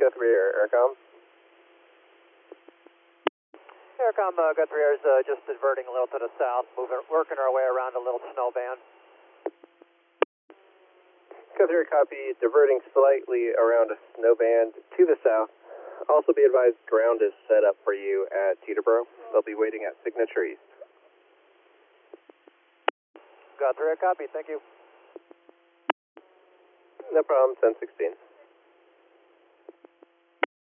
Guthrie Air, Aircom. Aircom, Guthrie Air is just diverting a little to the south, working our way around a little snow band. Guthrie Air, copy, diverting slightly around a snow band to the south. Also be advised, ground is set up for you at Teterboro. They'll be waiting at Signature East. Guthrie Air, copy, thank you. No problem, 1016.